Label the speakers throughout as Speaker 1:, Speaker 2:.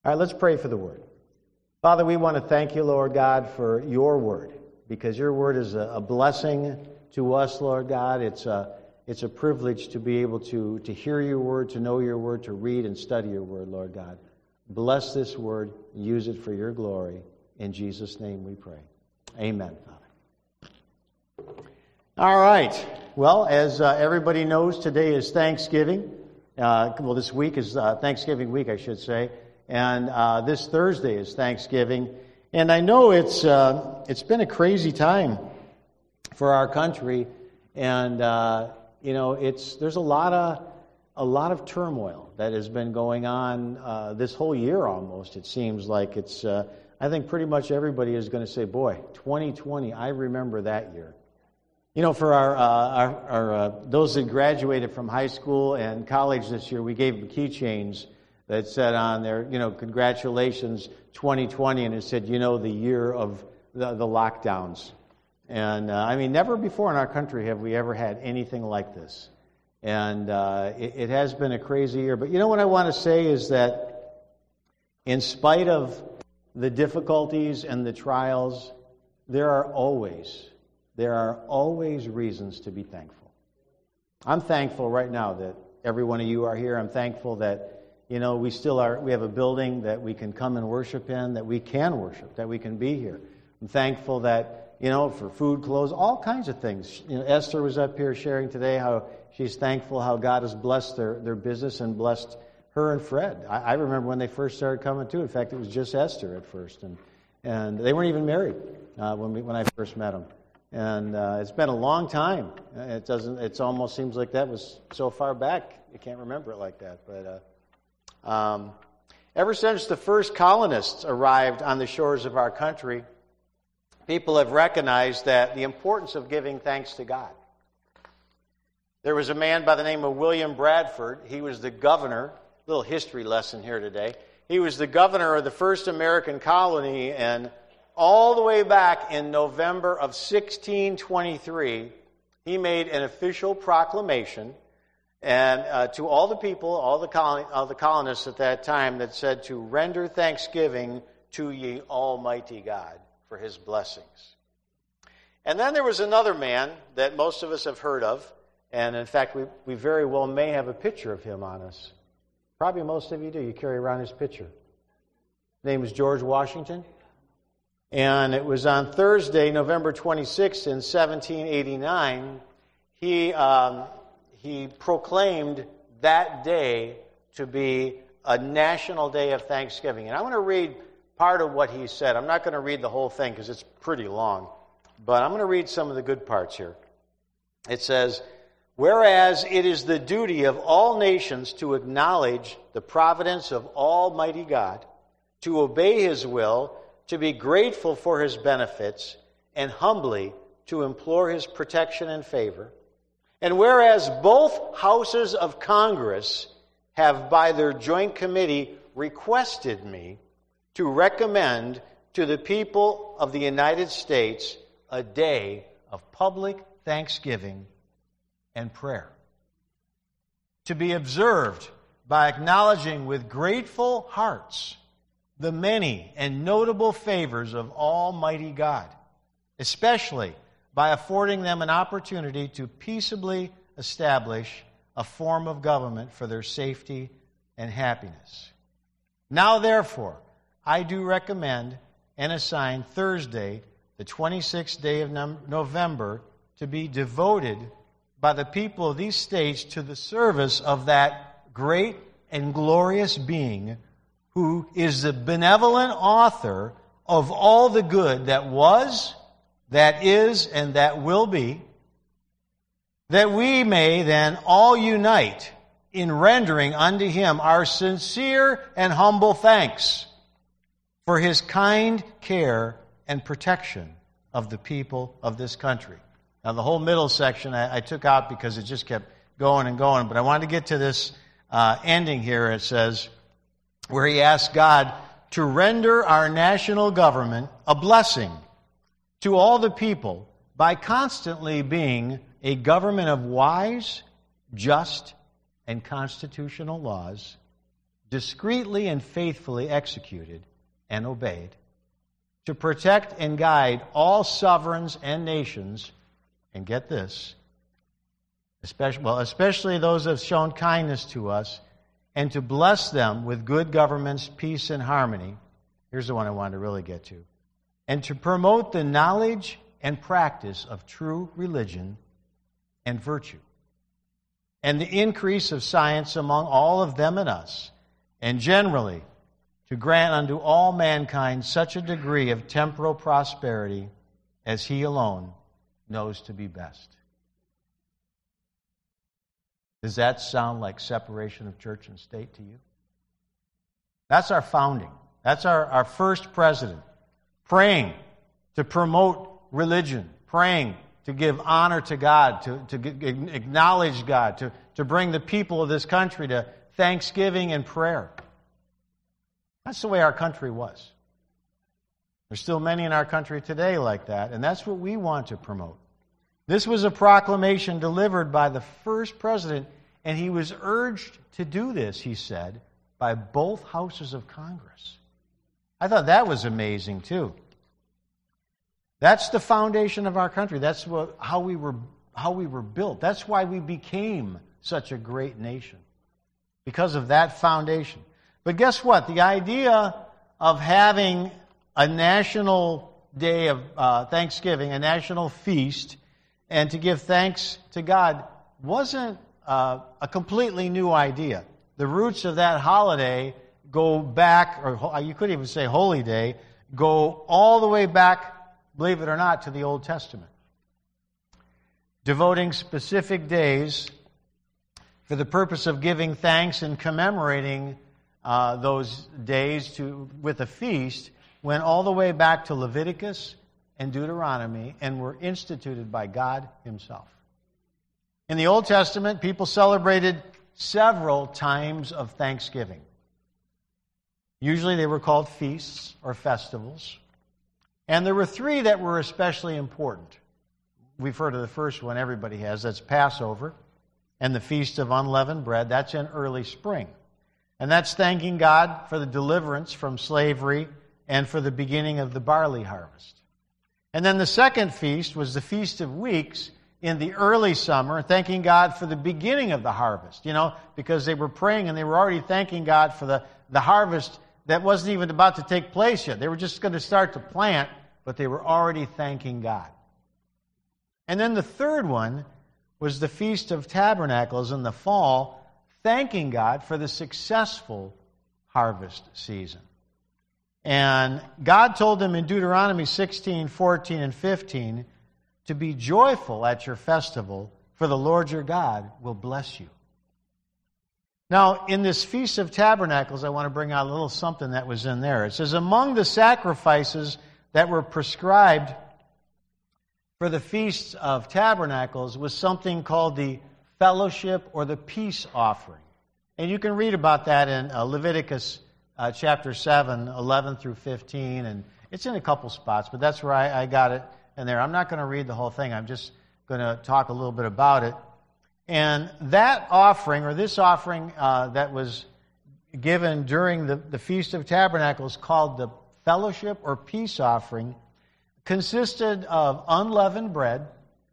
Speaker 1: All right, let's pray for the Word. Father, we want to thank you, Lord God, for your Word, because your Word is a blessing to us, Lord God. It's a privilege to be able to hear your Word, to know your Word, to read and study your Word, Lord God. Bless this Word, use it for your glory. In Jesus' name we pray. Amen, Father. All right. Well, as everybody knows, today is Thanksgiving. This week is Thanksgiving week, I should say. And this Thursday is Thanksgiving. And I know it's been a crazy time for our country. And, there's a lot of turmoil that has been going on this whole year almost. It seems like it's, I think pretty much everybody is going to say, boy, 2020, I remember that year. You know, for our those that graduated from high school and college this year, we gave them keychains that said on there, congratulations, 2020, and it said, the year of the lockdowns. And, never before in our country have we ever had anything like this. And it has been a crazy year. But what I want to say is that in spite of the difficulties and the trials, there are always reasons to be thankful. I'm thankful right now that every one of you are here. I'm thankful that, we still are. We have a building that we can come and worship in, that we can worship, that we can be here. I'm thankful that, for food, clothes, all kinds of things. Esther was up here sharing today how she's thankful how God has blessed their business and blessed her and Fred. I remember when they first started coming too. In fact, it was just Esther at first, and they weren't even married when I first met them. And it's been a long time. It almost seems like that was so far back you can't remember it like that. But ever since the first colonists arrived on the shores of our country, people have recognized that the importance of giving thanks to God. There was a man by the name of William Bradford. He was the governor. Little history lesson here today. He was the governor of the first American colony, and all the way back in November of 1623, he made an official proclamation and to all the people, all the colonists at that time, that said to render thanksgiving to ye Almighty God for his blessings. And then there was another man that most of us have heard of, and in fact we very well may have a picture of him on us. Probably most of you do. You carry around his picture. His name was George Washington. And it was on Thursday, November 26th in 1789, he proclaimed that day to be a national day of thanksgiving. And I want to read part of what he said. I'm not going to read the whole thing because it's pretty long, but I'm going to read some of the good parts here. It says, "Whereas it is the duty of all nations to acknowledge the providence of Almighty God, to obey His will, to be grateful for His benefits, and humbly to implore His protection and favor. And whereas both houses of Congress have by their joint committee requested me to recommend to the people of the United States a day of public thanksgiving and prayer, to be observed by acknowledging with grateful hearts the many and notable favors of Almighty God, especially by affording them an opportunity to peaceably establish a form of government for their safety and happiness. Now, therefore, I do recommend and assign Thursday, the 26th day of November, to be devoted by the people of these states to the service of that great and glorious being who is the benevolent author of all the good that was, that is, and that will be, that we may then all unite in rendering unto Him our sincere and humble thanks for His kind care and protection of the people of this country. Now, the whole middle section I took out because it just kept going and going, but I wanted to get to this ending here. It says, where he asks God to render our national government a blessing to all the people by constantly being a government of wise, just, and constitutional laws, discreetly and faithfully executed and obeyed, to protect and guide all sovereigns and nations, and get this, especially those who have shown kindness to us, and to bless them with good governments, peace, and harmony. Here's the one I wanted to really get to. And to promote the knowledge and practice of true religion and virtue, and the increase of science among all of them and us, and generally to grant unto all mankind such a degree of temporal prosperity as He alone knows to be best. Does that sound like separation of church and state to you? That's our founding. That's our first president. Praying to promote religion. Praying to give honor to God, to acknowledge God, to bring the people of this country to thanksgiving and prayer. That's the way our country was. There's still many in our country today like that, and that's what we want to promote. This was a proclamation delivered by the first president, and he was urged to do this, he said, by both houses of Congress. I thought that was amazing, too. That's the foundation of our country. That's how we were built. That's why we became such a great nation, because of that foundation. But guess what? The idea of having a national day of Thanksgiving, a national feast, and to give thanks to God wasn't a completely new idea. The roots of that holiday go back, or you could even say holy day, go all the way back, believe it or not, to the Old Testament. Devoting specific days for the purpose of giving thanks and commemorating those days with a feast went all the way back to Leviticus and Deuteronomy and were instituted by God Himself. In the Old Testament, people celebrated several times of Thanksgiving. Usually they were called feasts or festivals. And there were three that were especially important. We've heard of the first one, everybody has. That's Passover and the Feast of Unleavened Bread. That's in early spring. And that's thanking God for the deliverance from slavery and for the beginning of the barley harvest. And then the second feast was the Feast of Weeks in the early summer, thanking God for the beginning of the harvest. Because they were praying and they were already thanking God for the harvest that wasn't even about to take place yet. They were just going to start to plant, but they were already thanking God. And then the third one was the Feast of Tabernacles in the fall, thanking God for the successful harvest season. And God told them in Deuteronomy 16, 14, and 15 to be joyful at your festival, for the Lord your God will bless you. Now, in this Feast of Tabernacles, I want to bring out a little something that was in there. It says, among the sacrifices that were prescribed for the Feast of Tabernacles was something called the fellowship or the peace offering. And you can read about that in Leviticus chapter 7, 11 through 15, and it's in a couple spots, but that's where I got it in there. I'm not going to read the whole thing. I'm just going to talk a little bit about it. And that offering, or this offering that was given during the Feast of Tabernacles, called the fellowship or peace offering, consisted of unleavened bread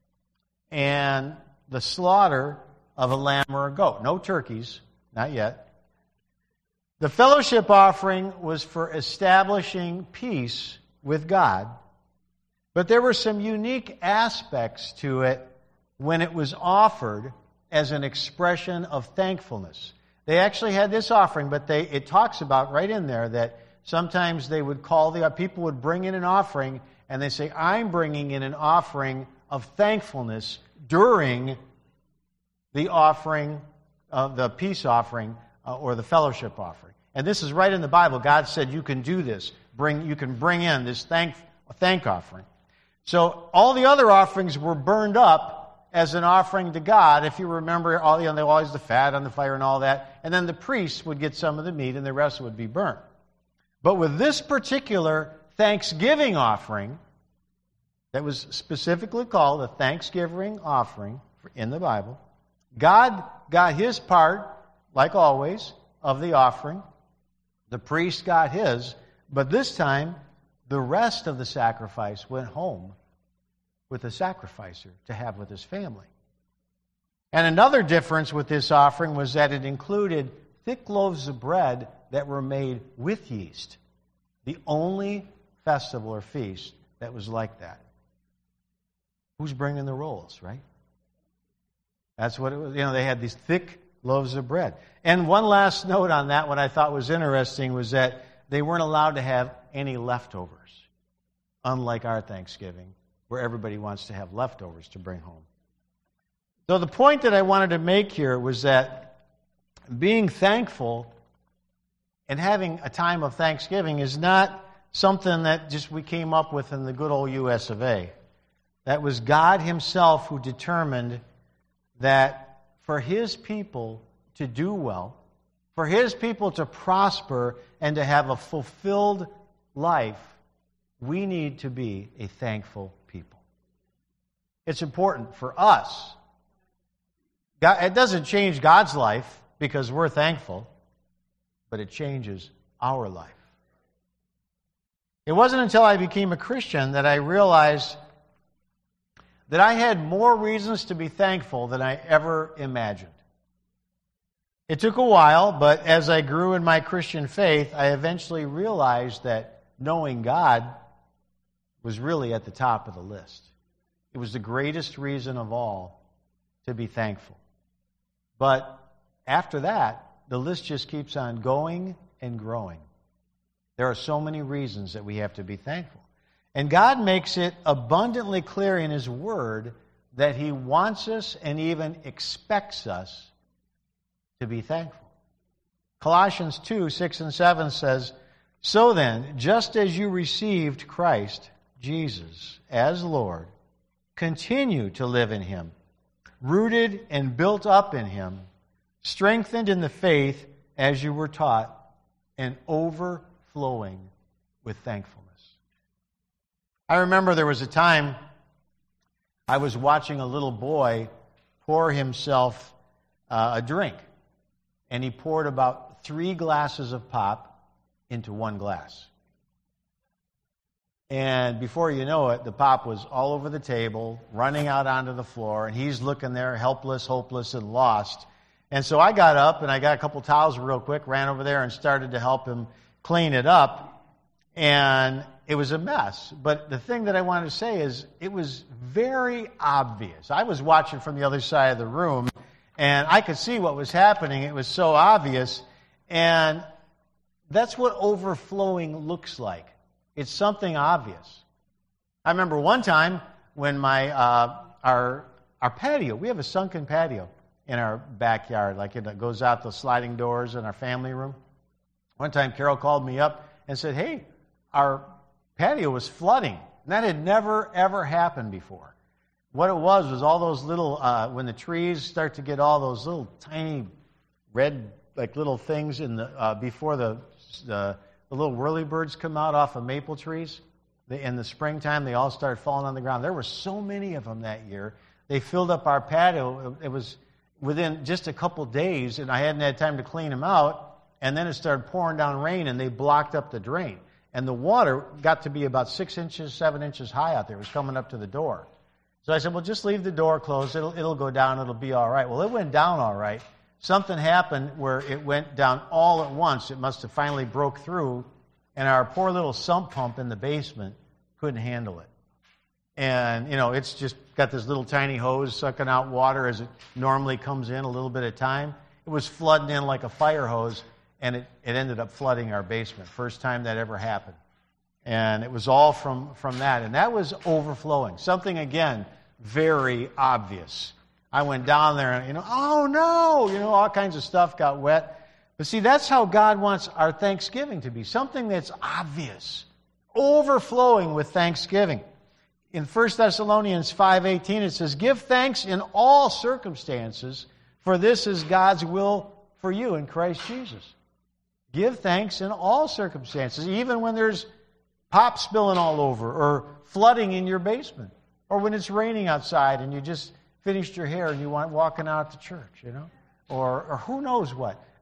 Speaker 1: and the slaughter of a lamb or a goat. No turkeys, not yet. The fellowship offering was for establishing peace with God, but there were some unique aspects to it when it was offered as an expression of thankfulness. They actually had this offering, but it talks about right in there that sometimes they would people would bring in an offering, and they say, I'm bringing in an offering of thankfulness during the offering of the peace offering or the fellowship offering. And this is right in the Bible. God said you can do this. You can bring in this thank offering. So all the other offerings were burned up as an offering to God. If you remember, always the fat on the fire and all that. And then the priests would get some of the meat and the rest would be burnt. But with this particular Thanksgiving offering, that was specifically called a Thanksgiving offering in the Bible, God got His part, like always, of the offering. The priest got his, but this time the rest of the sacrifice went home with the sacrificer to have with his family. And another difference with this offering was that it included thick loaves of bread that were made with yeast. The only festival or feast that was like that. Who's bringing the rolls, right? That's what it was. They had these thick loaves of bread. And one last note on that, what I thought was interesting, was that they weren't allowed to have any leftovers, unlike our Thanksgiving, where everybody wants to have leftovers to bring home. So the point that I wanted to make here was that being thankful and having a time of Thanksgiving is not something that just we came up with in the good old U.S. of A. That was God Himself who determined that for His people to do well, for His people to prosper and to have a fulfilled life, we need to be a thankful people. It's important for us. It doesn't change God's life because we're thankful, but it changes our life. It wasn't until I became a Christian that I realized that I had more reasons to be thankful than I ever imagined. It took a while, but as I grew in my Christian faith, I eventually realized that knowing God was really at the top of the list. It was the greatest reason of all to be thankful. But after that, the list just keeps on going and growing. There are so many reasons that we have to be thankful. And God makes it abundantly clear in His Word that He wants us and even expects us to be thankful. Colossians 2, 6 and 7 says, "So then, just as you received Christ, Jesus, as Lord, continue to live in Him, rooted and built up in Him, strengthened in the faith as you were taught, and overflowing with thankfulness." I remember there was a time I was watching a little boy pour himself a drink. And he poured about 3 glasses of pop into 1 glass. And before you know it, the pop was all over the table, running out onto the floor, and he's looking there helpless, hopeless, and lost. And so I got up, and I got a couple towels real quick, ran over there and started to help him clean it up. And it was a mess. But the thing that I wanted to say is it was very obvious. I was watching from the other side of the room, and I could see what was happening. It was so obvious. And that's what overflowing looks like. It's something obvious. I remember one time when our patio, we have a sunken patio in our backyard, like it goes out the sliding doors in our family room. One time Carol called me up and said, "Hey, our patio was flooding." And that had never, ever happened before. What it was all those little, when the trees start to get all those little tiny red, like little things in the before the little whirlybirds come out off of maple trees. In the springtime, they all start falling on the ground. There were so many of them that year. They filled up our patio. It was within just a couple days, and I hadn't had time to clean them out. And then it started pouring down rain, and they blocked up the drain. And the water got to be about 6 inches, 7 inches high out there. It was coming up to the door. So I said, well, just leave the door closed. It'll go down. It'll be all right. Well, it went down all right. Something happened where it went down all at once. It must have finally broke through, and our poor little sump pump in the basement couldn't handle it. And, it's just got this little tiny hose sucking out water as it normally comes in a little bit at a time. It was flooding in like a fire hose, and it ended up flooding our basement. First time that ever happened. And it was all from that. And that was overflowing. Something, again, very obvious. I went down there and, oh no, all kinds of stuff got wet. But see, that's how God wants our Thanksgiving to be. Something that's obvious. Overflowing with thanksgiving. In 1 Thessalonians 5:18, it says, "Give thanks in all circumstances, for this is God's will for you in Christ Jesus." Give thanks in all circumstances, even when there's pop spilling all over, or flooding in your basement, or when it's raining outside and you just finished your hair and you want walking out to church, or who knows what.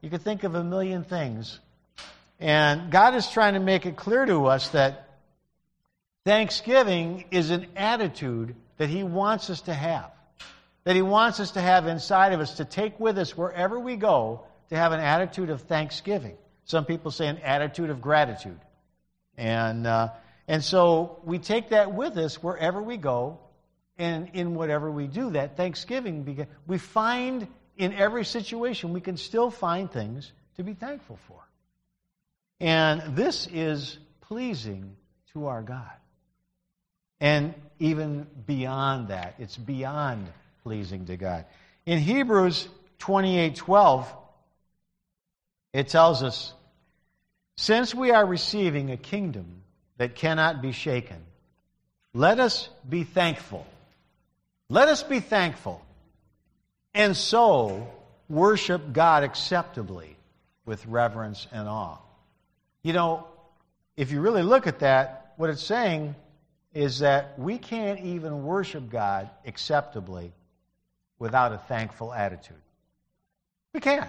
Speaker 1: You could think of a million things. And God is trying to make it clear to us that thanksgiving is an attitude that He wants us to have. That He wants us to have inside of us, to take with us wherever we go, to have an attitude of thanksgiving. Some people say an attitude of gratitude. And so we take that with us wherever we go and in whatever we do. That thanksgiving, because we find in every situation, we can still find things to be thankful for. And this is pleasing to our God. And even beyond that, it's beyond pleasing to God. In Hebrews 28:12, it tells us, since we are receiving a kingdom that cannot be shaken, let us be thankful. Let us be thankful. And so worship God acceptably with reverence and awe. You know, if you really look at that, what it's saying is that we can't even worship God acceptably without a thankful attitude. We can't.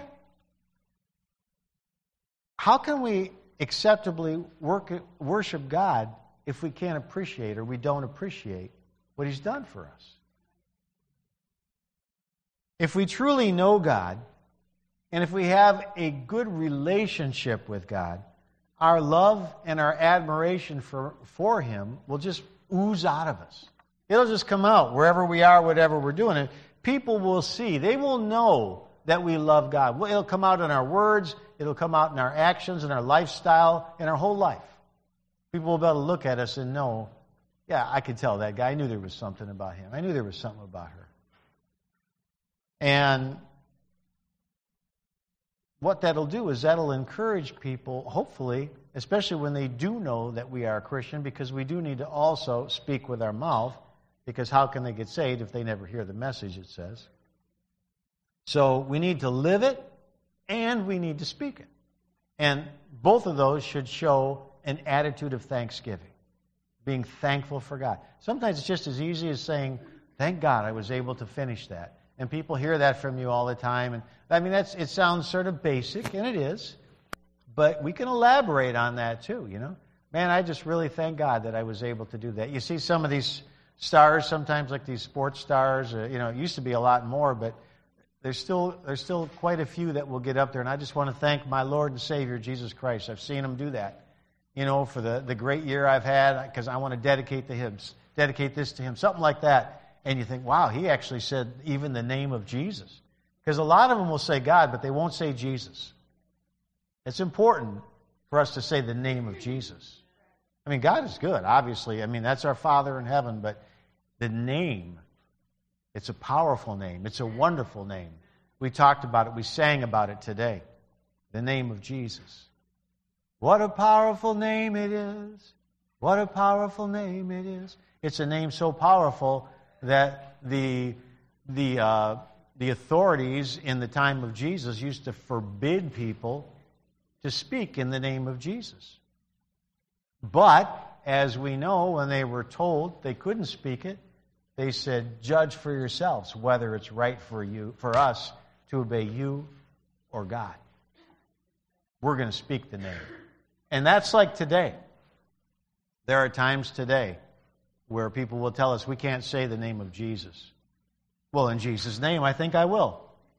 Speaker 1: How can we acceptably worship God if we can't appreciate or we don't appreciate what He's done for us? If we truly know God, and if we have a good relationship with God, our love and our admiration for Him will just ooze out of us. It'll just come out wherever we are, whatever we're doing. And people will see. They will know that we love God. It'll come out in our words. It'll come out in our actions, in our lifestyle, in our whole life. People will be able to look at us and know, yeah, I could tell that guy. I knew there was something about him. I knew there was something about her. And what that'll do is that'll encourage people, hopefully, especially when they do know that we are a Christian, because we do need to also speak with our mouth, because how can they get saved if they never hear the message, it says. So we need to live it, and we need to speak it. And both of those should show an attitude of thanksgiving, being thankful for God. Sometimes it's just as easy as saying, thank God I was able to finish that. And people hear that from you all the time. And I mean, it sounds sort of basic, and it is. But we can elaborate on that too, you know. Man, I just really thank God that I was able to do that. You see some of these stars, sometimes like these sports stars, it used to be a lot more, but there's still quite a few that will get up there. And I just want to thank my Lord and Savior, Jesus Christ. I've seen Him do that, for the great year I've had, because I want to dedicate this to Him, something like that. And you think, wow, he actually said even the name of Jesus. Because a lot of them will say God, but they won't say Jesus. It's important for us to say the name of Jesus. I mean, God is good, obviously. I mean, that's our Father in heaven. But the name, it's a powerful name. It's a wonderful name. We talked about it. We sang about it today. The name of Jesus. What a powerful name it is. What a powerful name it is. It's a name so powerful that the authorities in the time of Jesus used to forbid people to speak in the name of Jesus. But, as we know, when they were told they couldn't speak it, they said, judge for yourselves whether it's right for us to obey you or God. We're going to speak the name. And that's like today. There are times today where people will tell us we can't say the name of Jesus. Well, in Jesus' name, I think I will.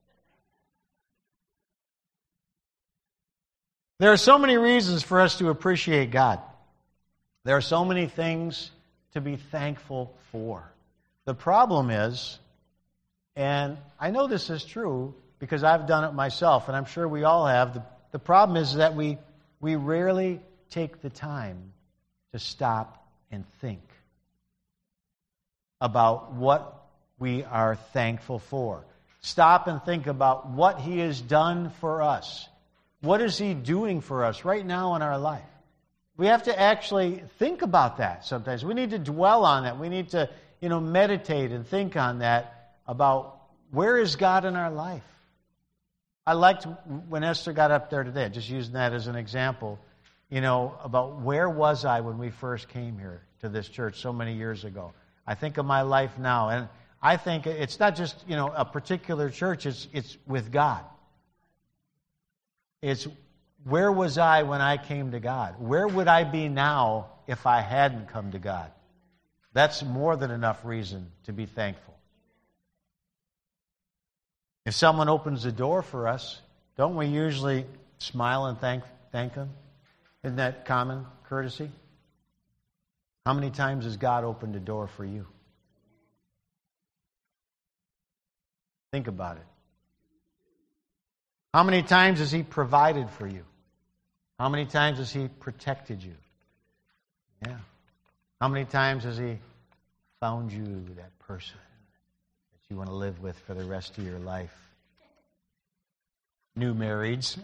Speaker 1: There are so many reasons for us to appreciate God. There are so many things to be thankful for. The problem is, and I know this is true because I've done it myself, and I'm sure we all have, the problem is that we rarely take the time to stop and think about what we are thankful for. Stop and think about what He has done for us. What is He doing for us right now in our life? We have to actually think about that sometimes. We need to dwell on that. We need to, meditate and think on that, about where is God in our life. I liked when Esther got up there today, just using that as an example, about where was I when we first came here to this church so many years ago. I think of my life now, and I think it's not just, a particular church, it's with God. It's, where was I when I came to God? Where would I be now if I hadn't come to God? That's more than enough reason to be thankful. If someone opens the door for us, don't we usually smile and thank them? Isn't that common courtesy? How many times has God opened a door for you? Think about it. How many times has He provided for you? How many times has He protected you? Yeah. How many times has He found you that person that you want to live with for the rest of your life? New marrieds.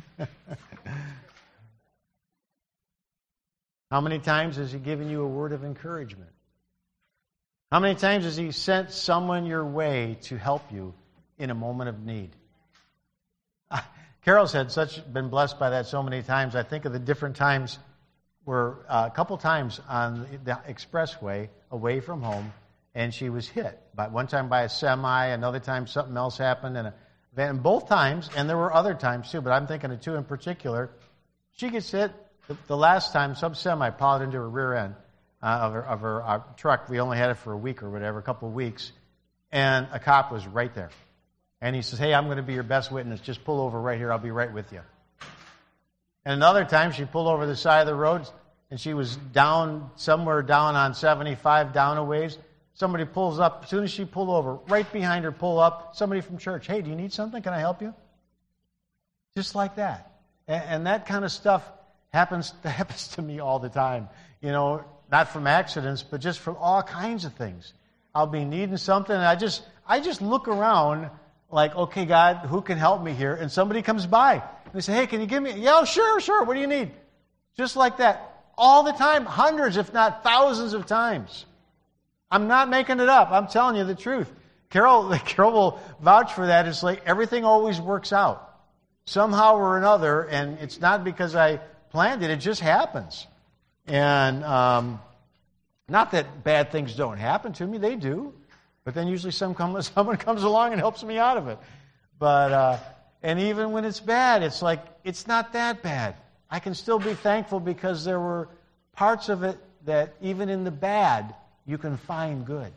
Speaker 1: How many times has He given you a word of encouragement? How many times has He sent someone your way to help you in a moment of need? Carol's been blessed by that so many times. I think of the different times where a couple times on the expressway away from home, and she was hit. One time by a semi, another time something else happened, and both times, and there were other times too, but I'm thinking of two in particular, she gets hit. The last time, some semi plowed into her rear end of her truck. We only had it for a week or whatever, a couple of weeks, and a cop was right there. And he says, "Hey, I'm going to be your best witness. Just pull over right here. I'll be right with you." And another time, she pulled over the side of the road, and she was somewhere down on 75, down a ways. Somebody pulls up. As soon as she pulled over, right behind her, pull up, somebody from church. "Hey, do you need something? Can I help you?" Just like that. And that kind of stuff happens to me all the time. You know, not from accidents, but just from all kinds of things. I'll be needing something, and I just look around like, "Okay, God, who can help me here?" And somebody comes by. And they say, "Hey, can you give me?" "Yeah, sure. What do you need?" Just like that. All the time. Hundreds, if not thousands of times. I'm not making it up. I'm telling you the truth. Carol will vouch for that. It's like everything always works out. Somehow or another, and it's not because I planned it. It just happens. And not that bad things don't happen to me. They do. But then usually someone comes along and helps me out of it. But and even when it's bad, it's like, it's not that bad. I can still be thankful because there were parts of it that even in the bad, you can find good.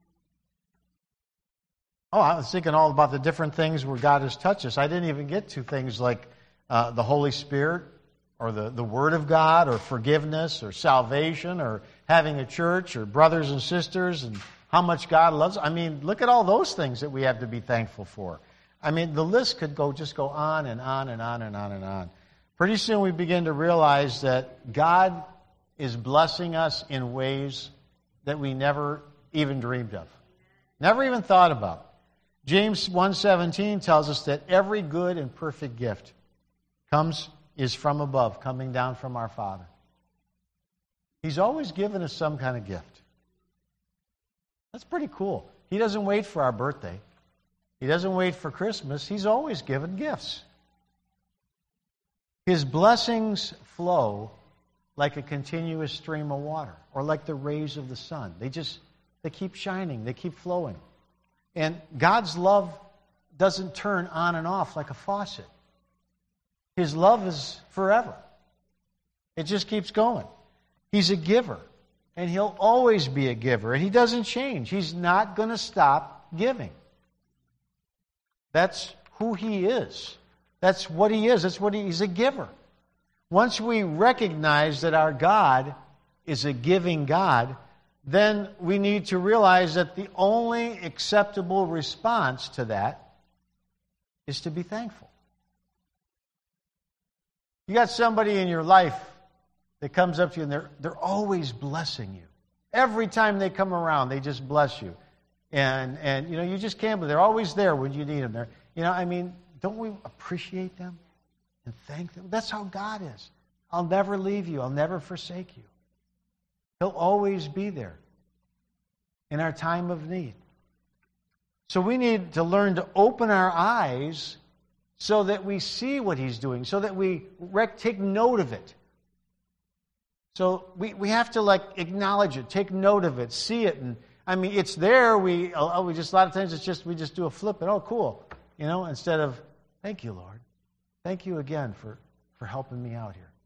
Speaker 1: Oh, I was thinking all about the different things where God has touched us. I didn't even get to things like the Holy Spirit or the Word of God or forgiveness or salvation or having a church or brothers and sisters and how much God loves. I mean, look at all those things that we have to be thankful for. I mean, the list could just go on and on and on and on and on. Pretty soon we begin to realize that God is blessing us in ways that we never even dreamed of, never even thought about. James 1:17 tells us that every good and perfect gift is from above, coming down from our Father. He's always given us some kind of gift. That's pretty cool. He doesn't wait for our birthday. He doesn't wait for Christmas. He's always given gifts. His blessings flow like a continuous stream of water or like the rays of the sun. They keep shining. They keep flowing. And God's love doesn't turn on and off like a faucet. His love is forever. It just keeps going. He's a giver. And He'll always be a giver. And He doesn't change. He's not going to stop giving. That's who He is. That's what He is. He's a giver. Once we recognize that our God is a giving God, then we need to realize that the only acceptable response to that is to be thankful. You got somebody in your life that comes up to you and they're always blessing you. Every time they come around, they just bless you. And you just can't, but they're always there when you need them. Don't we appreciate them and thank them? That's how God is. I'll never leave you. I'll never forsake you. He'll always be there in our time of need. So we need to learn to open our eyes so that we see what He's doing, so that we take note of it. So we have to acknowledge it, take note of it, see it, and it's there. We just a lot of times we just do a flip and cool, instead of thank you, Lord. Thank you again for helping me out here.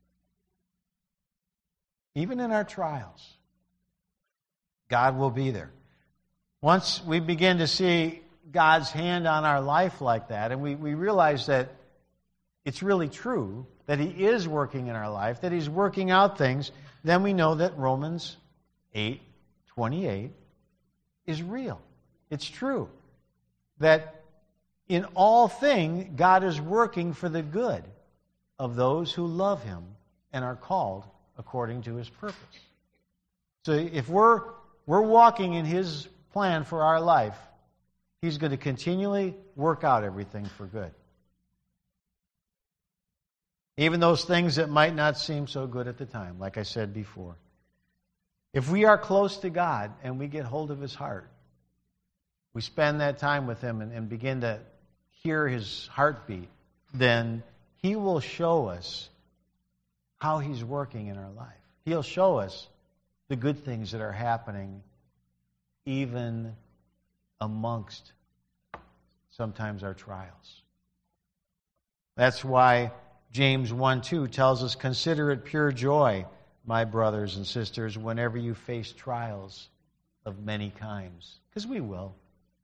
Speaker 1: Even in our trials, God will be there. Once we begin to see God's hand on our life like that, and we realize that it's really true, that He is working in our life, that He's working out things, then we know that Romans 8:28 is real. It's true. That in all things, God is working for the good of those who love Him and are called according to His purpose. So if we're walking in His plan for our life, He's going to continually work out everything for good. Even those things that might not seem so good at the time, like I said before. If we are close to God and we get hold of His heart, we spend that time with Him and begin to hear His heartbeat, then He will show us how He's working in our life. He'll show us the good things that are happening even amongst sometimes our trials. That's why James 1:2 tells us, "Consider it pure joy, my brothers and sisters, whenever you face trials of many kinds." Because we will.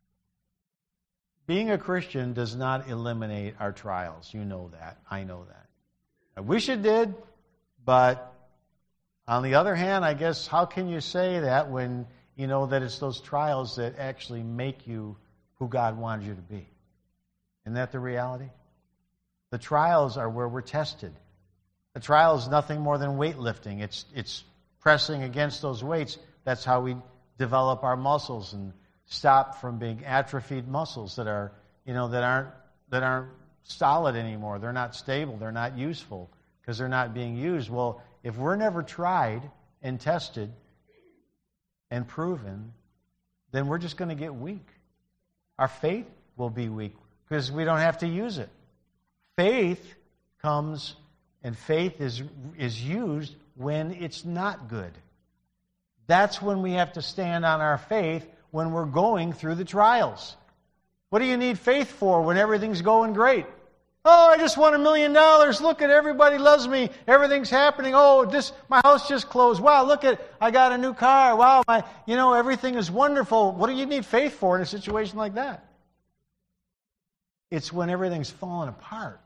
Speaker 1: Being a Christian does not eliminate our trials. You know that. I know that. I wish it did, but on the other hand, I guess, how can you say that when you know that it's those trials that actually make you who God wanted you to be? Isn't that the reality? The trials are where we're tested. The trial is nothing more than weightlifting. It's pressing against those weights. That's how we develop our muscles and stop from being atrophied muscles that are, that aren't solid anymore. They're not stable. They're not useful because they're not being used. Well, if we're never tried and tested and proven, then we're just going to get weak. Our faith will be weak because we don't have to use it. Faith comes and faith is used when it's not good. That's when we have to stand on our faith when we're going through the trials. What do you need faith for when everything's going great? Oh, I just won $1 million. Look at everybody loves me. Everything's happening. Oh, my house just closed. Wow, look at I got a new car. Wow, everything is wonderful. What do you need faith for in a situation like that? It's when everything's falling apart.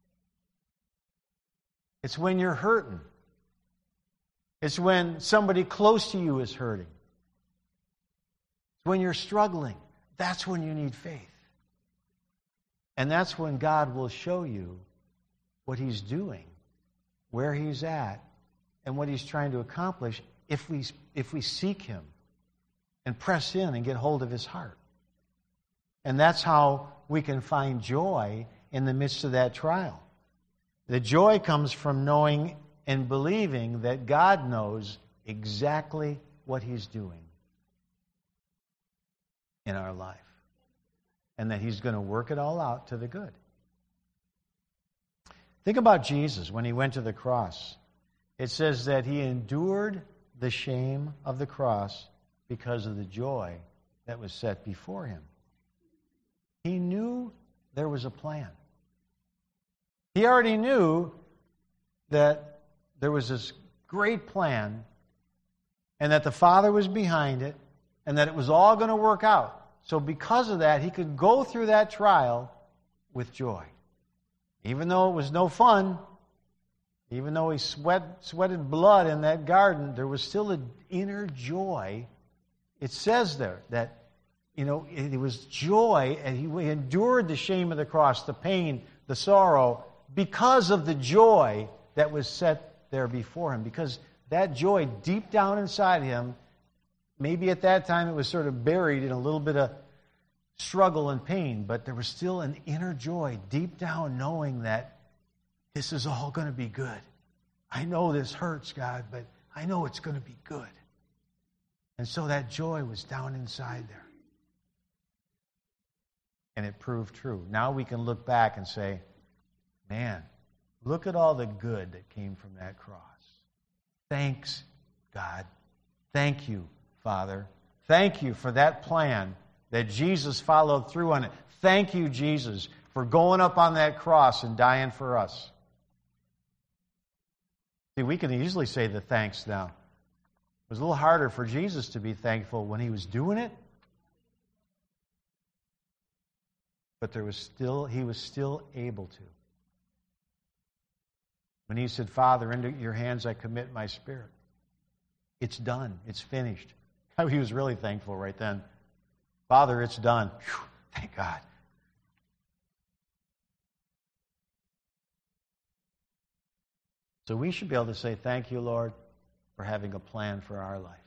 Speaker 1: It's when you're hurting. It's when somebody close to you is hurting. It's when you're struggling. That's when you need faith. And that's when God will show you what He's doing, where He's at, and what He's trying to accomplish if we seek Him and press in and get hold of His heart. And that's how we can find joy in the midst of that trial. The joy comes from knowing and believing that God knows exactly what He's doing in our life. And that He's going to work it all out to the good. Think about Jesus when He went to the cross. It says that He endured the shame of the cross because of the joy that was set before Him. He knew there was a plan. He already knew that there was this great plan and that the Father was behind it and that it was all going to work out. So because of that, He could go through that trial with joy. Even though it was no fun, even though He sweated blood in that garden, there was still an inner joy. It says there that, it was joy, and He endured the shame of the cross, the pain, the sorrow, because of the joy that was set there before Him. Because that joy deep down inside Him, maybe at that time it was sort of buried in a little bit of struggle and pain, but there was still an inner joy deep down knowing that this is all going to be good. I know this hurts, God, but I know it's going to be good. And so that joy was down inside there. And it proved true. Now we can look back and say, man, look at all the good that came from that cross. Thanks, God. Thank you, Father. Thank you for that plan that Jesus followed through on it. Thank you, Jesus, for going up on that cross and dying for us. See, we can easily say the thanks now. It was a little harder for Jesus to be thankful when he was doing it. But he was still able to. When he said, Father, into your hands I commit my spirit. It's done. It's finished. He was really thankful right then. Father, it's done. Whew, thank God. So we should be able to say, thank you, Lord, for having a plan for our life.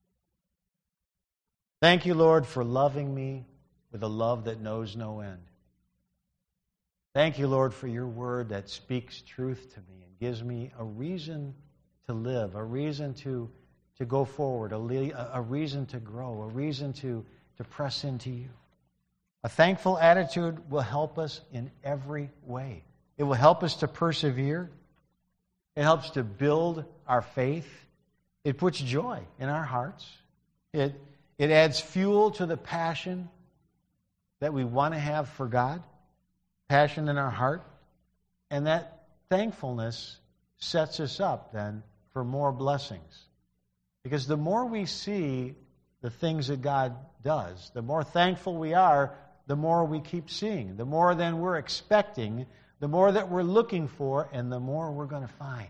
Speaker 1: Thank you, Lord, for loving me with a love that knows no end. Thank you, Lord, for your word that speaks truth to me and gives me a reason to live, a reason to go forward, a reason to grow, a reason to press into you. A thankful attitude will help us in every way. It will help us to persevere. It helps to build our faith. It puts joy in our hearts. It adds fuel to the passion that we want to have for God, passion in our heart. And that thankfulness sets us up then for more blessings. Because the more we see the things that God does, the more thankful we are, the more we keep seeing. The more then we're expecting, the more that we're looking for, and the more we're going to find.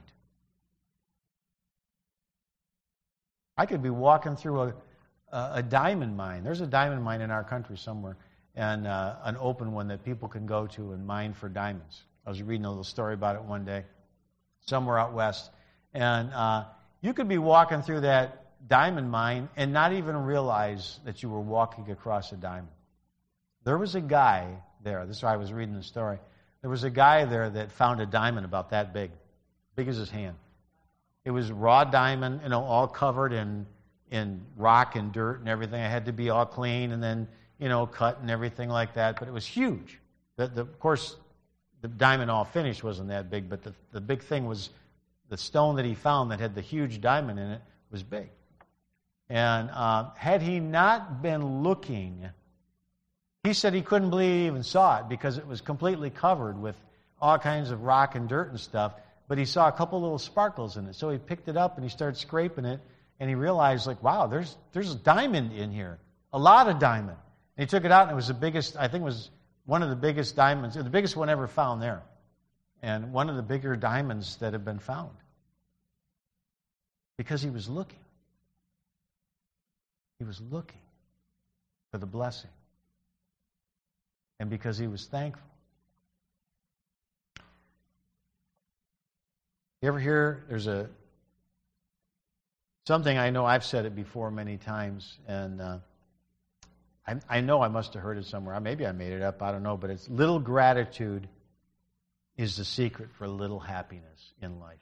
Speaker 1: I could be walking through a diamond mine. There's a diamond mine in our country somewhere, and an open one that people can go to and mine for diamonds. I was reading a little story about it one day, somewhere out west. And you could be walking through that diamond mine and not even realize that you were walking across a diamond. There was a guy there. This is why I was reading the story. There was a guy there that found a diamond about that big as his hand. It was raw diamond, all covered in rock and dirt and everything. It had to be all clean and then, cut and everything like that. But it was huge. Of course, the diamond all finished wasn't that big, but the big thing was the stone that he found that had the huge diamond in it was big. And had he not been looking, he said he couldn't believe he even saw it because it was completely covered with all kinds of rock and dirt and stuff. But he saw a couple little sparkles in it. So he picked it up and he started scraping it. And he realized, wow, there's a diamond in here. A lot of diamond. And he took it out and it was the biggest, I think it was one of the biggest diamonds, the biggest one ever found there. And one of the bigger diamonds that have been found. Because he was looking. He was looking for the blessing. And because he was thankful. You ever hear there's something, I know I've said it before many times, and I know I must have heard it somewhere. Maybe I made it up, I don't know, but it's little gratitude is the secret for little happiness in life.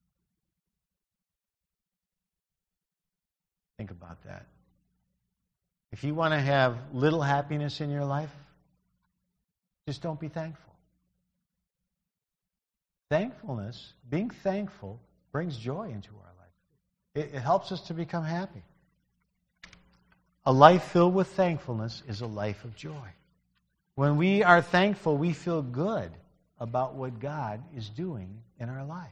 Speaker 1: Think about that. If you want to have little happiness in your life, just don't be thankful. Thankfulness, being thankful, brings joy into our life. It helps us to become happy. A life filled with thankfulness is a life of joy. When we are thankful, we feel good about what God is doing in our life.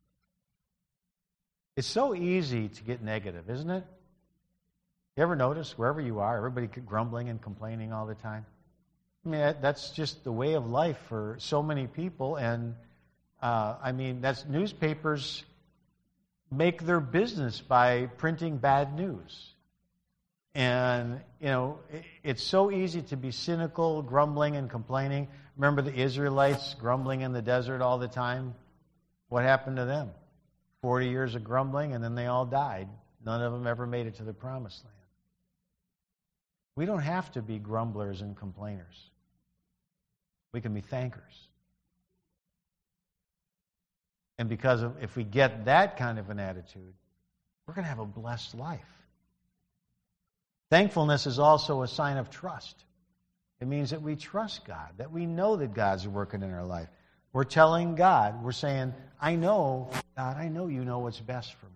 Speaker 1: It's so easy to get negative, isn't it? You ever notice wherever you are, everybody grumbling and complaining all the time? I mean, that's just the way of life for so many people. And that's newspapers make their business by printing bad news. And, it's so easy to be cynical, grumbling and complaining. Remember the Israelites grumbling in the desert all the time? What happened to them? 40 years of grumbling, and then they all died. None of them ever made it to the promised land. We don't have to be grumblers and complainers. We can be thankers. And because if we get that kind of an attitude, we're going to have a blessed life. Thankfulness is also a sign of trust. It means that we trust God, that we know that God's working in our life. We're telling God, we're saying, I know, God, I know you know what's best for me.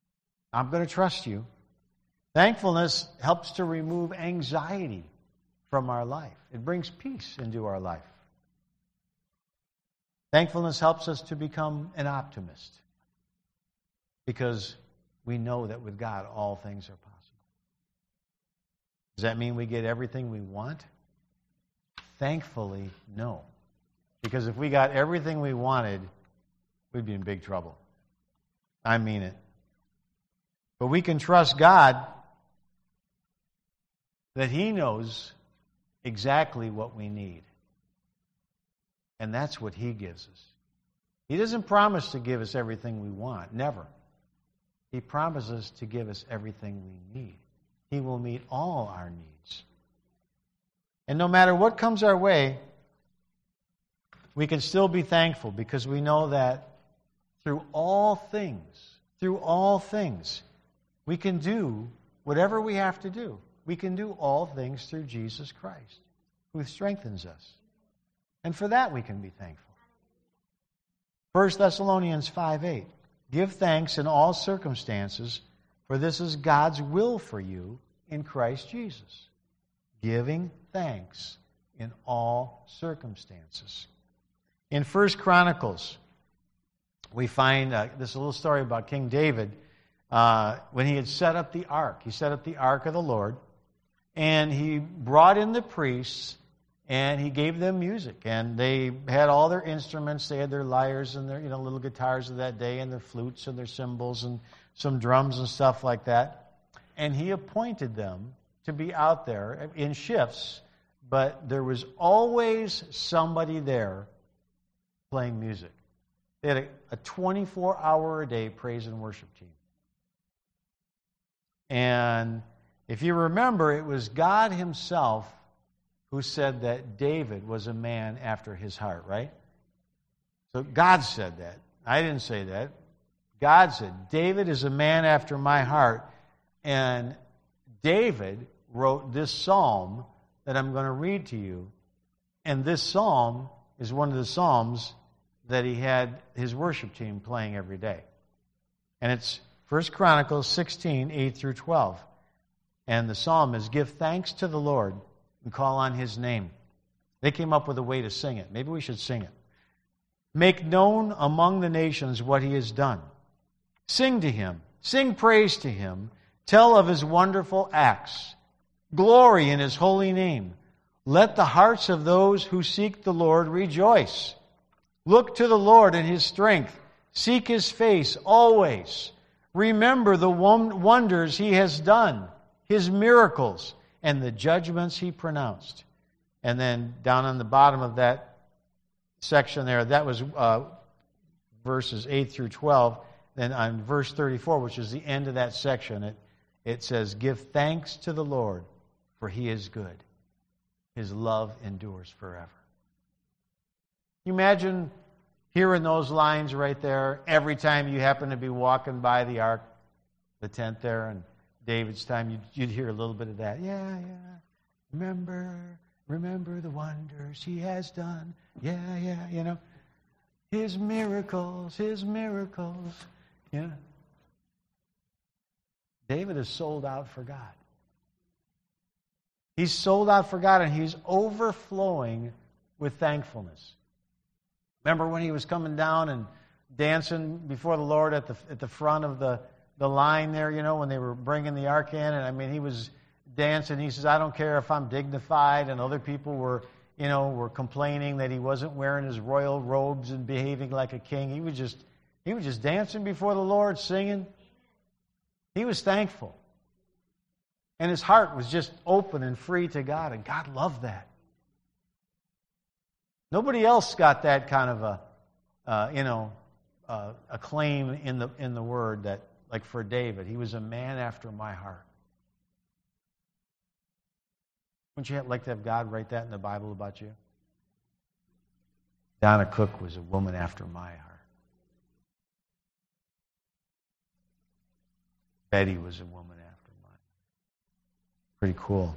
Speaker 1: I'm going to trust you. Thankfulness helps to remove anxiety from our life. It brings peace into our life. Thankfulness helps us to become an optimist because we know that with God all things are possible. Does that mean we get everything we want? Thankfully, no. Because if we got everything we wanted, we'd be in big trouble. I mean it. But we can trust God that He knows exactly what we need. And that's what He gives us. He doesn't promise to give us everything we want. Never. He promises to give us everything we need. He will meet all our needs. And no matter what comes our way, we can still be thankful because we know that through all things, we can do whatever we have to do. We can do all things through Jesus Christ, who strengthens us. And for that we can be thankful. 1 Thessalonians 5:8. Give thanks in all circumstances, for this is God's will for you in Christ Jesus. Giving thanks in all circumstances. In 1 Chronicles, we find this little story about King David when he had set up the ark. He set up the ark of the Lord, and he brought in the priests, and he gave them music. And they had all their instruments. They had their lyres and their little guitars of that day, and their flutes and their cymbals and some drums and stuff like that. And he appointed them to be out there in shifts, but there was always somebody there playing music. They had a 24-hour-a-day praise and worship team. And if you remember, it was God Himself who said that David was a man after His heart, right? So God said that. I didn't say that. God said, David is a man after my heart. And David wrote this psalm that I'm going to read to you. And this psalm is one of the psalms that he had his worship team playing every day. And it's 1 Chronicles 16, 8 through 12. And the psalm is, give thanks to the Lord and call on His name. They came up with a way to sing it. Maybe we should sing it. Make known among the nations what He has done. Sing to Him. Sing praise to Him. Tell of His wonderful acts. Glory in His holy name. Let the hearts of those who seek the Lord rejoice. Look to the Lord in His strength. Seek His face always. Remember the wonders He has done, His miracles, and the judgments He pronounced. And then down on the bottom of that section there, that was verses 8 through 12. Then on verse 34, which is the end of that section, it says, give thanks to the Lord, for He is good. His love endures forever. You imagine hearing those lines right there every time you happen to be walking by the ark, the tent there, and David's time, you'd hear a little bit of that. Yeah. Remember the wonders He has done. Yeah. His miracles. Yeah. David is sold out for God. He's sold out for God, and he's overflowing with thankfulness. Remember when he was coming down and dancing before the Lord at the front of the line there, when they were bringing the ark in? And he was dancing. He says, I don't care if I'm dignified, and other people were complaining that he wasn't wearing his royal robes and behaving like a king. He was just dancing before the Lord, singing. He was thankful. And his heart was just open and free to God, and God loved that. Nobody else got that kind of a claim in the Word that, like for David, he was a man after my heart. Wouldn't you like to have God write that in the Bible about you? Donna Cook was a woman after my heart. Betty was a woman after mine. Pretty cool.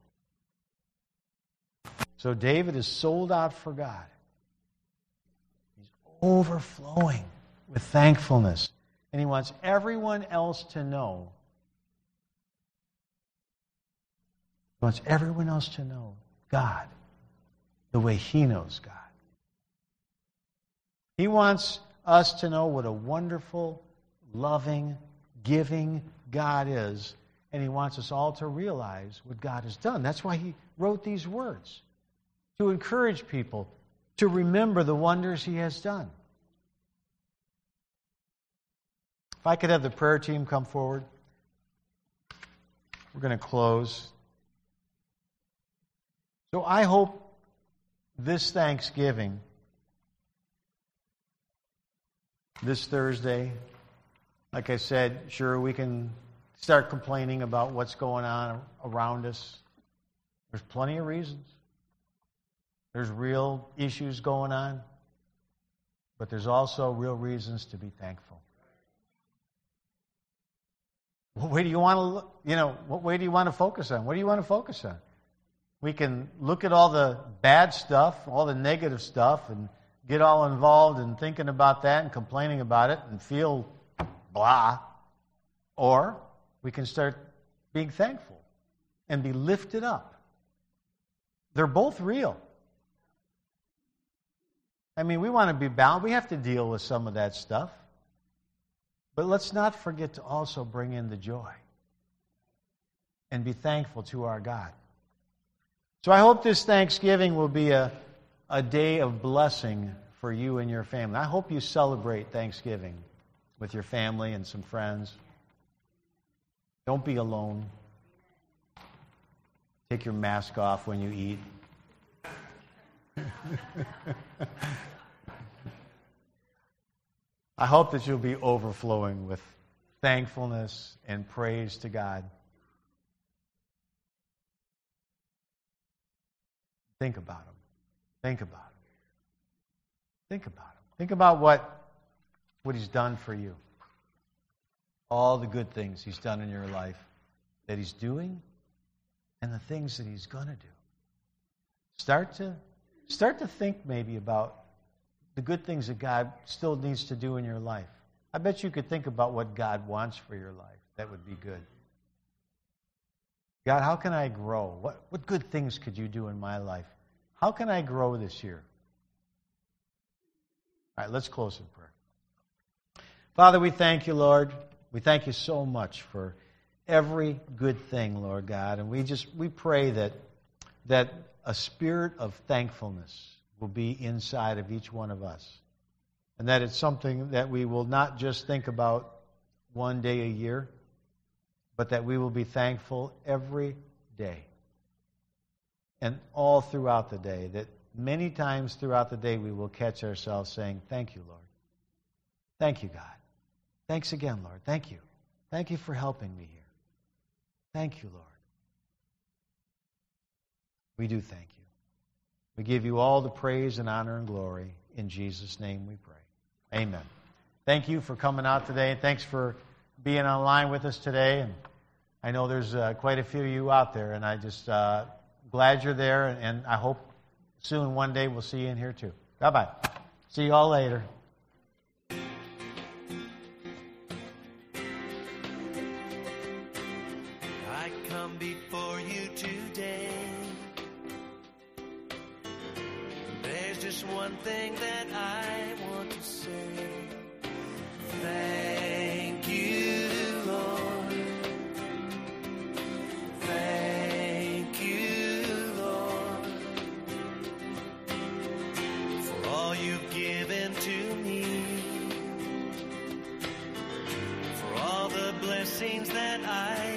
Speaker 1: So David is sold out for God. He's overflowing with thankfulness. And he wants everyone else to know He wants everyone else to know God the way He knows God. He wants us to know what a wonderful, loving, giving God is, and He wants us all to realize what God has done. That's why He wrote these words, to encourage people to remember the wonders He has done. If I could have the prayer team come forward. We're going to close. So I hope this Thanksgiving, this Thursday, like I said, sure, we can start complaining about what's going on around us. There's plenty of reasons. There's real issues going on. But there's also real reasons to be thankful. What way do you want to, what way do you want to focus on? What do you want to focus on? We can look at all the bad stuff, all the negative stuff, and get all involved in thinking about that and complaining about it and feel blah. Or we can start being thankful and be lifted up. They're both real. I mean, we want to be bound. We have to deal with some of that stuff. But let's not forget to also bring in the joy and be thankful to our God. So I hope this Thanksgiving will be a day of blessing for you and your family. I hope you celebrate Thanksgiving with your family and some friends. Don't be alone. Take your mask off when you eat. I hope that you'll be overflowing with thankfulness and praise to God. Think about Him. Think about Him. Think about Him. Think about what He's done for you. All the good things He's done in your life, that He's doing, and the things that He's going to do. Start to think maybe about the good things that God still needs to do in your life. I bet you could think about what God wants for your life. That would be good. God, how can I grow? What good things could you do in my life? How can I grow this year? All right, let's close in prayer. Father, we thank you, Lord. We thank you so much for every good thing, Lord God. And we pray that a spirit of thankfulness will be inside of each one of us. And that it's something that we will not just think about one day a year, but that we will be thankful every day. And all throughout the day, that many times throughout the day we will catch ourselves saying, thank you, Lord. Thank you, God. Thanks again, Lord. Thank you. Thank you for helping me here. Thank you, Lord. We do thank you. We give you all the praise and honor and glory. In Jesus' name we pray. Amen. Thank you for coming out today. Thanks for being online with us today. And I know there's quite a few of you out there, and I just glad you're there, and I hope soon one day we'll see you in here too. Bye-bye. See you all later.
Speaker 2: I come before you today. There's just one thing that I want to say. Thank you, Lord. Thank you, Lord, for all you've given to me, for all the blessings that I